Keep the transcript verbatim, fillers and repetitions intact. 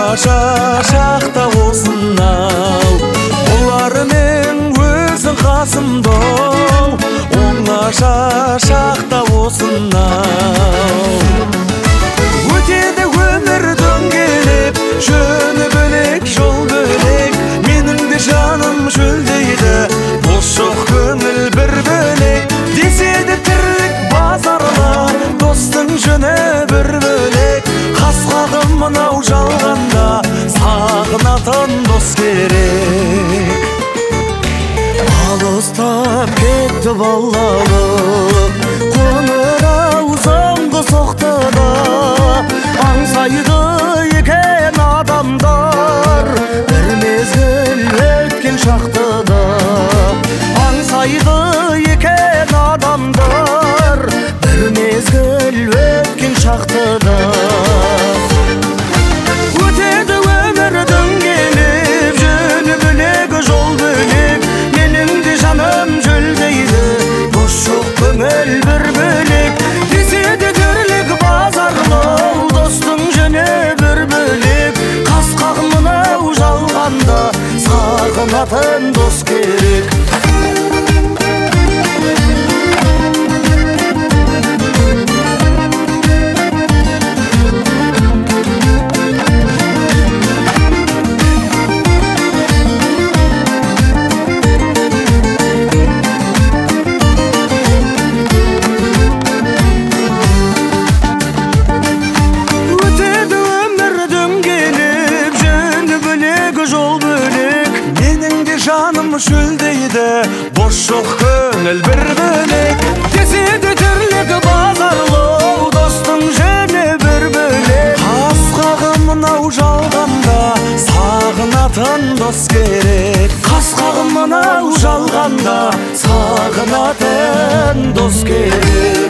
оңаша шақта осынау, олармен өзің қасымда, оңаша шақта осынау. Өтеді өмір дөңгелеп, жөні бөлек, жол бөлек, менің де жаным шөлдейді, бос жоқ көңіл бір бөлек. Деседі тірлік базарла, достың жөні бір бөлек, қас-қағым мынау жалғанда, сағынатын дос керек. Алыстап кетті балалық, қоңырау соңғы соқтыда, аңсайды екен адамдар, бір мезгіл өткен шақтыда. Аңсайды екен адамдар, бір мезгіл өткен шақтыда. Өтеді өмір дөңгелеп, жөні бөлек, жол бөлек, менің де жаным жөлдейді, бос жоқ көңіл бір бөлек. Деседі тірлік базарлау, достың жөні бір бөлек, қас-қағым мынау жалғанда, сағынатын дос керек. Жаным шөлдейді, бос жоқ көңіл бір бөлек. Деседі тірлік базарлау, достың жөні бір бөлек. Қас-қағым мынау жалғанда, сағынатын дос керек. Қас-қағым мынау жалғанда, сағынатын дос керек.